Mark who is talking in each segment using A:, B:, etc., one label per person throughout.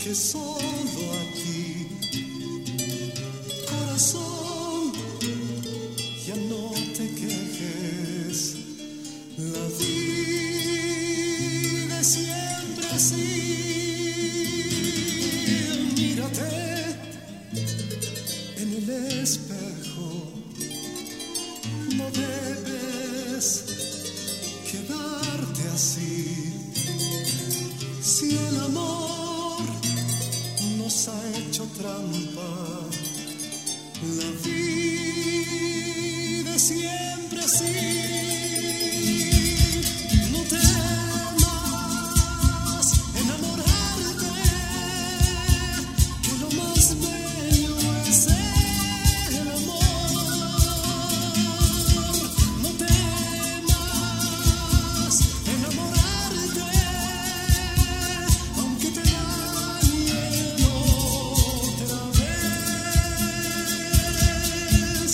A: que solo a ti, corazón, ya no te quejes, la vida es siempre así. Mírate en el espejo, no debes quedarte así. Si el amor nos ha hecho trampa, la vida es siempre así. No temas enamorarte, que lo más bello es el amor. No temas enamorarte, aunque te dañen otra vez.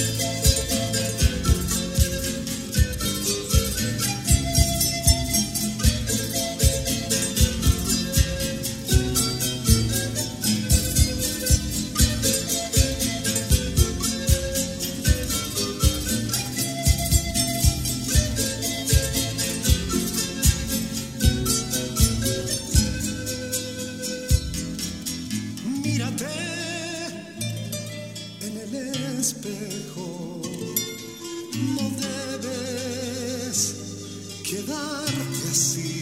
A: Mírate en el espejo, no debes quedarte así.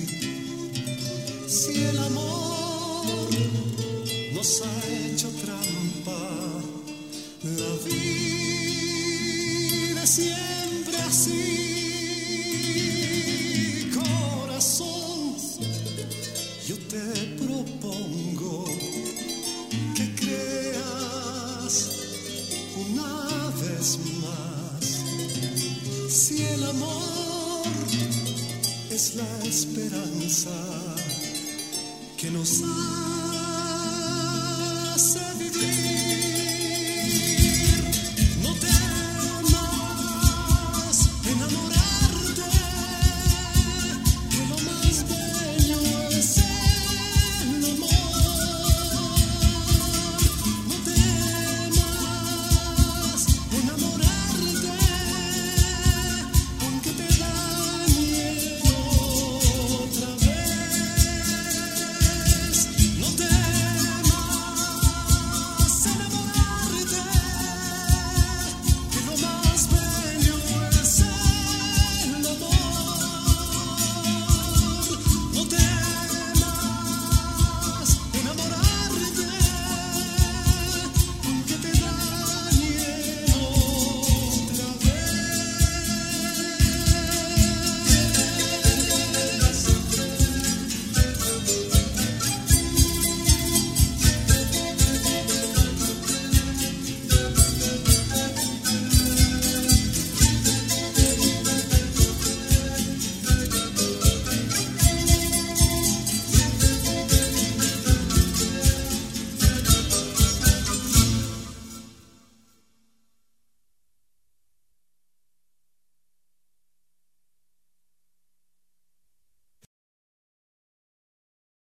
A: Si el amor nos ha hecho trampa, la vida es siempre así. Corazón, yo te propongo que creas una vez más. Si el amor es la esperanza que nos ha